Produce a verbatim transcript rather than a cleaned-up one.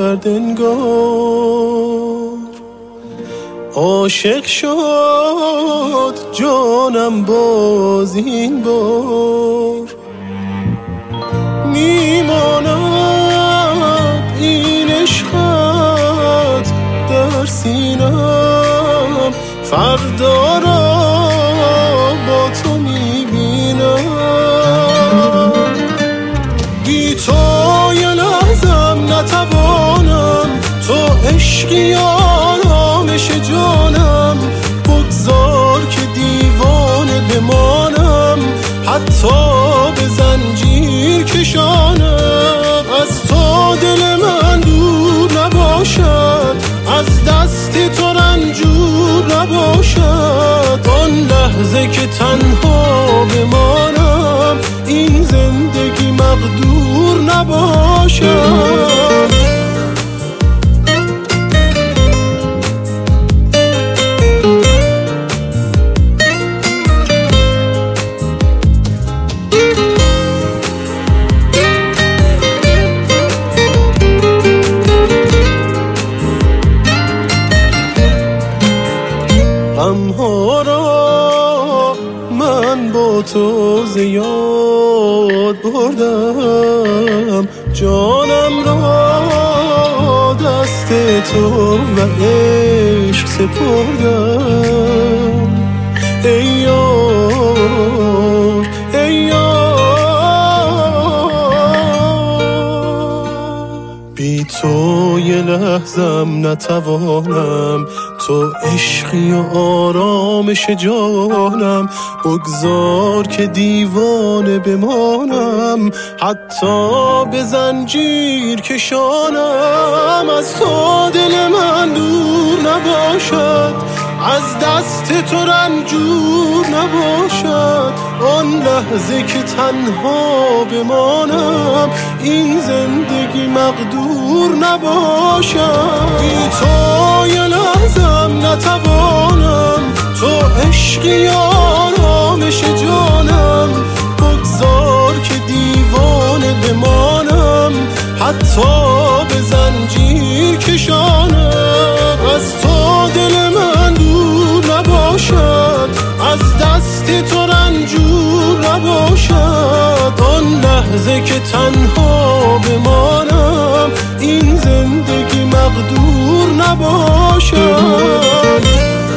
کرد انگار. عاشق شد جانم باز این بار، میماند این عشقت در سینم، فردا را با تو میبینم. بی تو یه لحظم نتوانم، تو عشقی آرامش جانم. بگذار که دیوانه بمانم، حتی به زنجیر کشانم. از تو دل من دور نباشد، از دست تو رنجور نباشد. آن لحظه که تنها بمانم، این زندگی مقدور نباشد. غمها را من با تو زیاد بردم، جانم را دست تو و عشق سپردم. ای یار ای یار، بی تو یه لحظم نتوانم، تو عشقی و آرامش جانم. بگذار که دیوانه بمانم، حتی به زنجیر کشانم. از تو دل من دور نباشد، از دست تو رنجور نباشد. آن لحظه که تنها بمانم، این زندگی مقدور نباشد. بی تو یه لحظم نتوانم، تو عشقی آرامش جانم. بگذار که دیوانه بمانم، حتی به زنجیر کشانم. از تو دل من دور نباشد، از دست تو رنجور نباشد. آن لحظه که تنها بمانم، این زندگی مقدور نباشد.